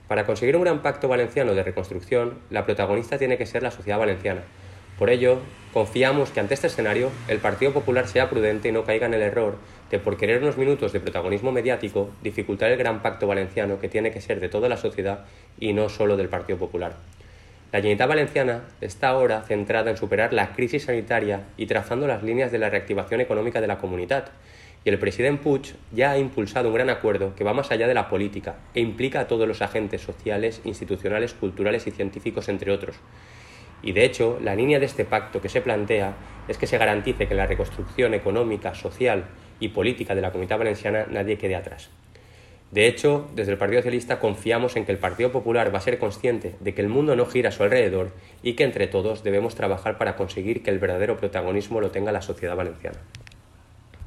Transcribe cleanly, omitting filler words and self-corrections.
Para conseguir un gran pacto valenciano de reconstrucción, la protagonista tiene que ser la sociedad valenciana. Por ello, confiamos que ante este escenario el Partido Popular sea prudente y no caiga en el error de, por querer unos minutos de protagonismo mediático, dificultar el gran pacto valenciano que tiene que ser de toda la sociedad y no solo del Partido Popular. La Generalitat Valenciana está ahora centrada en superar la crisis sanitaria y trazando las líneas de la reactivación económica de la comunidad. Y el presidente Puig ya ha impulsado un gran acuerdo que va más allá de la política e implica a todos los agentes sociales, institucionales, culturales y científicos, entre otros. Y de hecho, la línea de este pacto que se plantea es que se garantice que en la reconstrucción económica, social y política de la Comunidad Valenciana nadie quede atrás. De hecho, desde el Partido Socialista confiamos en que el Partido Popular va a ser consciente de que el mundo no gira a su alrededor y que entre todos debemos trabajar para conseguir que el verdadero protagonismo lo tenga la sociedad valenciana.